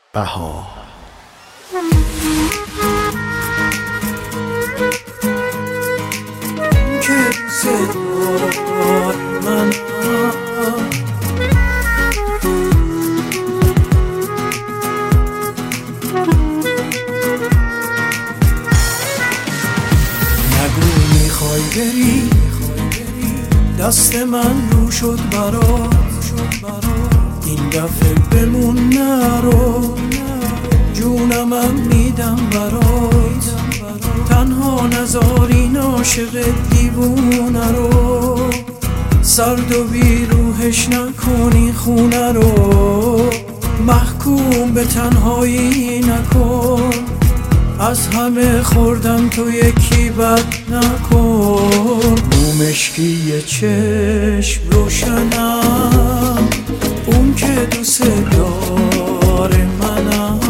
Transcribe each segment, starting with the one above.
بهار که دوست داری من نگو میخوای بری دست من رو شد برات این دفعه بمون نرو جونمم میدم برات تنها نذار این عاشق دیوونه رو سرد و بیروحش نکنی خونه رو محکوم به تنهایی نکن از همه خوردم تو یکی بد نکن مو مشکی چشم روشنم اون که دوست داره منم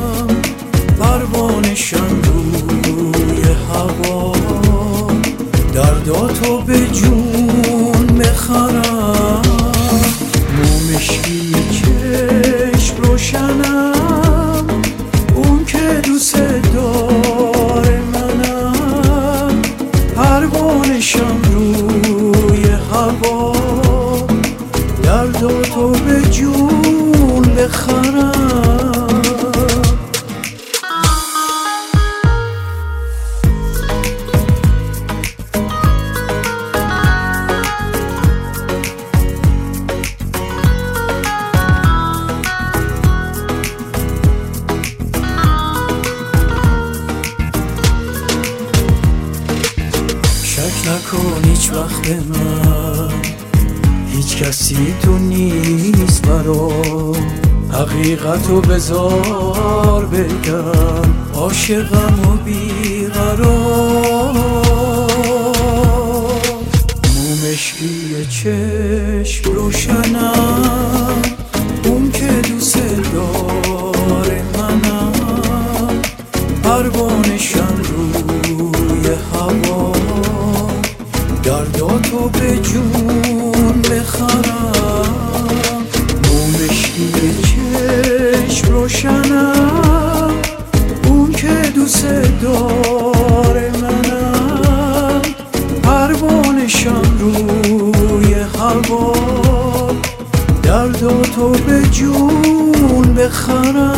پروانشم روی هوا درداتو به جون میخرم مو مشکی چشم روشنم اون که دوست داره منم پروانشم روی هوا درداتو به جون بخرم شک نکن هیچ وقت به من هیچ کسی تو نیست برام حقیقتو بذار بگم عاشقم و بیقرار مو مشکی چشم روشنم اون که دوست داره منم پروانشم روی هوا درداتو به جون بخرم مو مشکی چشم روشنم اون که دوست داره منم پروانشم روی هوا درداتو به جون بخرم